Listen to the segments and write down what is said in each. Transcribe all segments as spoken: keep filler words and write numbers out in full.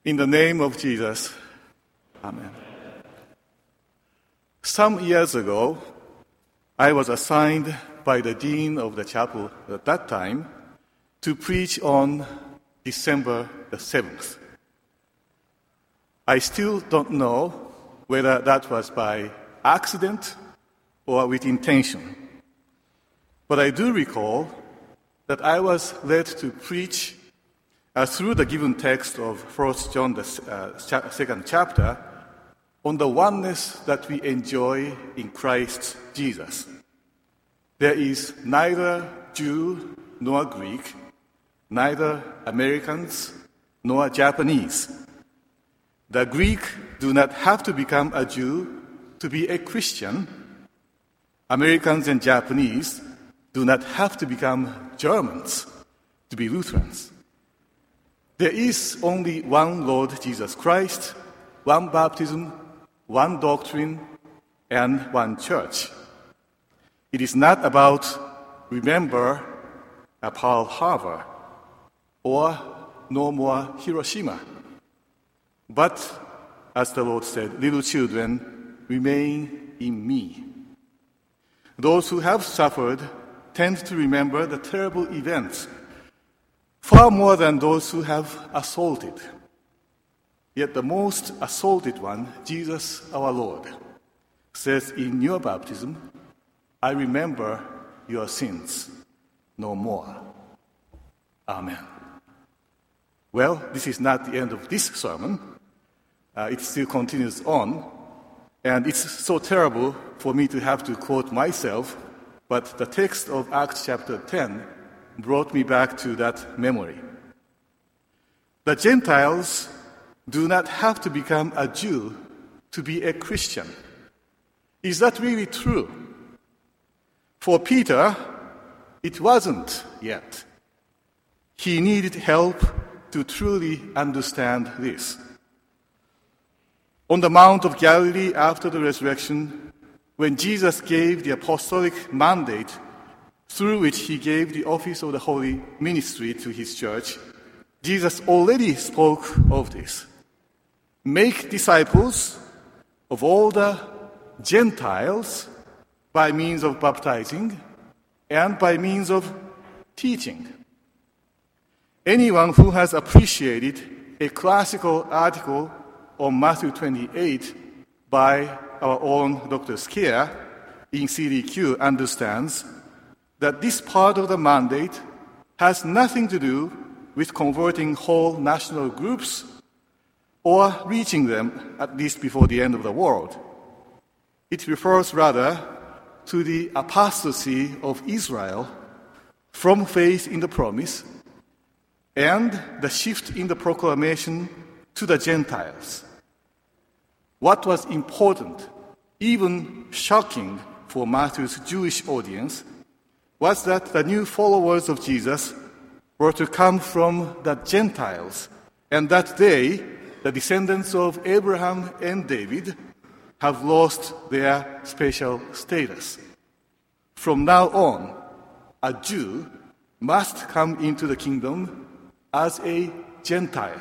In the name of Jesus, Amen. Some years ago, I was assigned by the dean of the chapel at that time to preach on December the seventh. I still don't know whether that was by accident or with intention. But I do recall that I was led to preach uh, through the given text of First John, the uh, cha- second chapter, on the oneness that we enjoy in Christ Jesus. There is neither Jew nor Greek, neither Americans nor Japanese. The Greek do not have to become a Jew to be a Christian. Americans and Japanese do not have to become Germans to be Lutherans. There is only one Lord Jesus Christ, one baptism, one doctrine, and one church. It is not about remember a Pearl Harbor or no more Hiroshima. But, as the Lord said, little children, remain in me. Those who have suffered tend to remember the terrible events far more than those who have assaulted. Yet the most assaulted one, Jesus our Lord, says in your baptism, I remember your sins no more. Amen. Well, this is not the end of this sermon. Uh, it still continues on. And it's so terrible for me to have to quote myself, but the text of Acts chapter ten brought me back to that memory. The Gentiles do not have to become a Jew to be a Christian. Is that really true? For Peter, it wasn't yet. He needed help to truly understand this. On the Mount of Galilee after the resurrection, when Jesus gave the apostolic mandate through which he gave the office of the holy ministry to his church, Jesus already spoke of this. Make disciples of all the Gentiles by means of baptizing and by means of teaching. Anyone who has appreciated a classical article on Matthew twenty-eight by our own Doctor Skeer in C D Q understands that this part of the mandate has nothing to do with converting whole national groups or reaching them, at least before the end of the world. It refers rather to the apostasy of Israel from faith in the promise and the shift in the proclamation to the Gentiles. What was important, even shocking for Matthew's Jewish audience, was that the new followers of Jesus were to come from the Gentiles, and that they, the descendants of Abraham and David, have lost their special status. From now on, a Jew must come into the kingdom as a Gentile.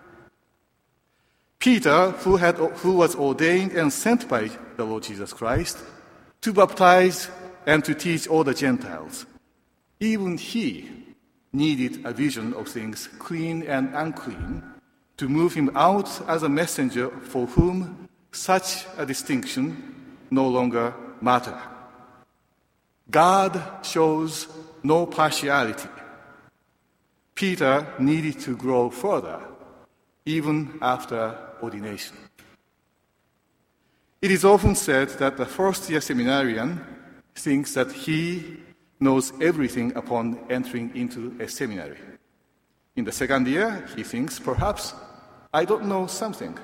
Peter, who, had, who was ordained and sent by the Lord Jesus Christ to baptize and to teach all the Gentiles, even he needed a vision of things clean and unclean to move him out as a messenger for whom such a distinction no longer mattered. God shows no partiality. Peter needed to grow further, even after ordination. It is often said that the first-year seminarian thinks that he knows everything upon entering into a seminary. In the second year, he thinks, perhaps, I don't know something.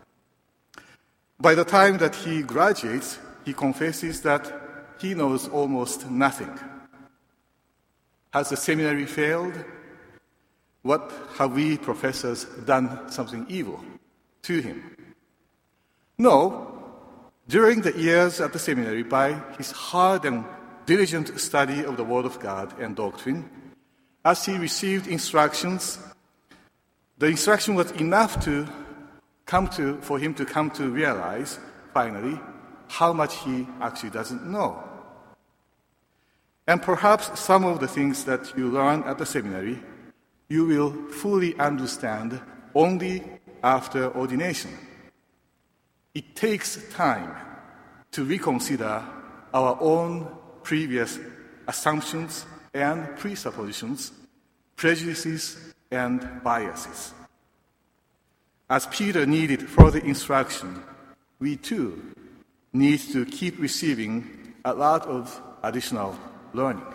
By the time that he graduates, he confesses that he knows almost nothing. Has the seminary failed? What have we professors done something evil to him? No. During the years at the seminary, by his hard and diligent study of the Word of God and doctrine, as he received instructions, the The instruction was enough to come to, for him to come to realize, finally, how much he actually doesn't know. And perhaps some of the things that you learn at the seminary, you will fully understand only after ordination. It takes time to reconsider our own previous assumptions and presuppositions, prejudices and biases. As Peter needed further instruction, we too need to keep receiving a lot of additional learning.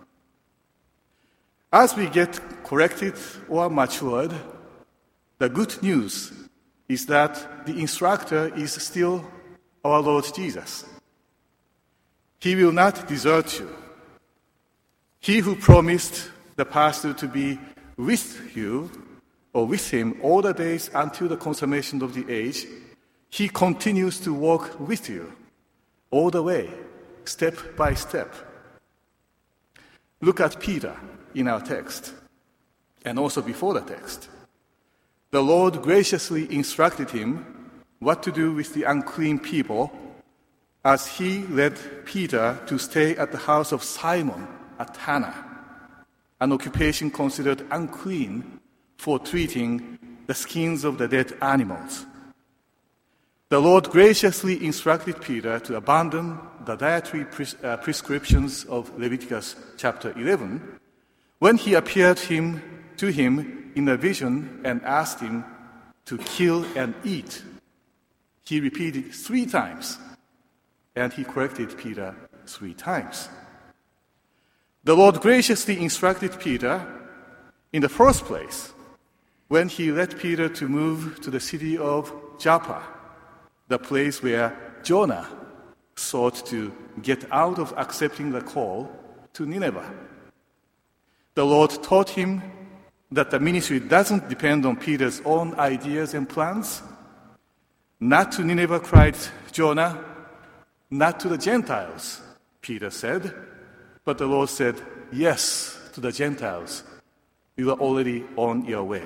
As we get corrected or matured, the good news is that the instructor is still our Lord Jesus. He will not desert you. He who promised the pastor to be with you or with him all the days until the consummation of the age, he continues to walk with you all the way, step by step. Look at Peter in our text, and also before the text. The Lord graciously instructed him what to do with the unclean people as he led Peter to stay at the house of Simon, a tanner, an occupation considered unclean for treating the skins of the dead animals. The Lord graciously instructed Peter to abandon the dietary pres- uh, prescriptions of Leviticus chapter eleven when he appeared him, to him in a vision and asked him to kill and eat. He repeated three times, and he corrected Peter three times. The Lord graciously instructed Peter in the first place when he led Peter to move to the city of Joppa, the place where Jonah sought to get out of accepting the call to Nineveh. The Lord taught him that the ministry doesn't depend on Peter's own ideas and plans. Not to Nineveh, cried Jonah, not to the Gentiles, Peter said. But the Lord said, yes, to the Gentiles. You are already on your way.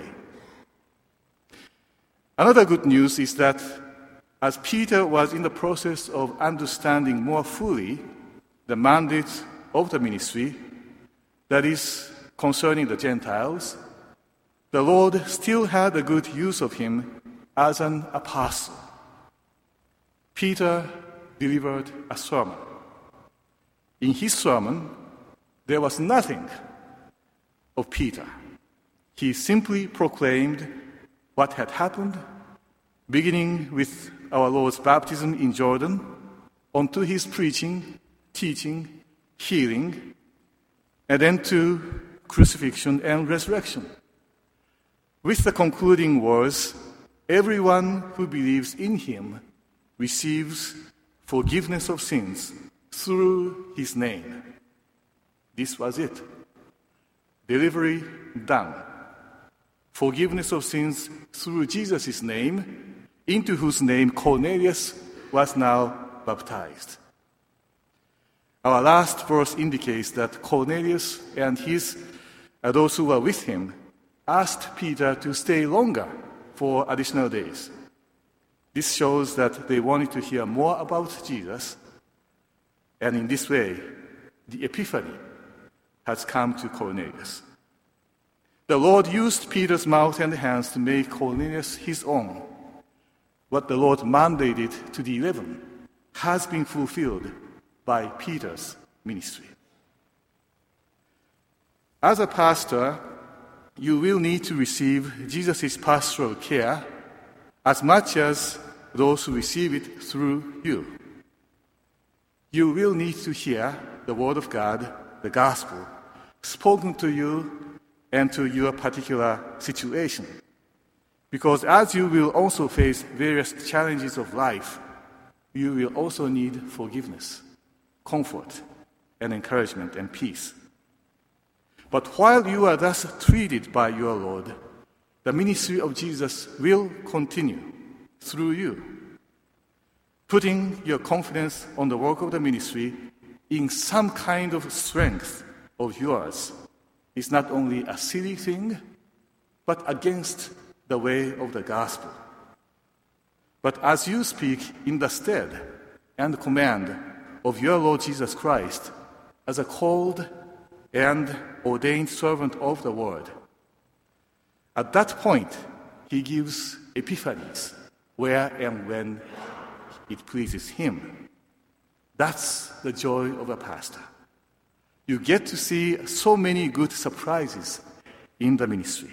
Another good news is that as Peter was in the process of understanding more fully the mandate of the ministry, that is, concerning the Gentiles, the Lord still had a good use of him as an apostle. Peter delivered a sermon. In his sermon, there was nothing of Peter. He simply proclaimed what had happened, beginning with our Lord's baptism in Jordan, onto his preaching, teaching, healing, and then to crucifixion and resurrection. With the concluding words, everyone who believes in him receives forgiveness of sins through his name. This was it. Delivery done. Forgiveness of sins through Jesus' name, into whose name Cornelius was now baptized. Our last verse indicates that Cornelius and his, uh, those who were with him, asked Peter to stay longer for additional days. This shows that they wanted to hear more about Jesus, and in this way, the epiphany has come to Cornelius. The Lord used Peter's mouth and hands to make Cornelius his own. What the Lord mandated to the eleven has been fulfilled by Peter's ministry. As a pastor, you will need to receive Jesus' pastoral care as much as those who receive it through you. You will need to hear the Word of God, the gospel, spoken to you and to your particular situation. Because as you will also face various challenges of life, you will also need forgiveness, comfort, and encouragement and peace. But while you are thus treated by your Lord, the ministry of Jesus will continue through you. Putting your confidence on the work of the ministry in some kind of strength of yours is not only a silly thing, but against the way of the gospel. But as you speak in the stead and command of your Lord Jesus Christ as a called and ordained servant of the word, at that point, he gives epiphanies where and when it pleases him. That's the joy of a pastor. You get to see so many good surprises in the ministry.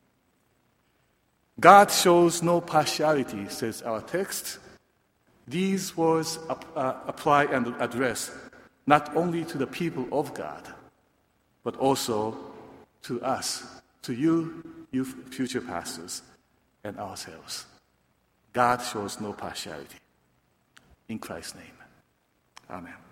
God shows no partiality, says our text. These words uh, apply and address not only to the people of God, but also to us, to you, you future pastors, and ourselves. God shows no partiality. In Christ's name, amen.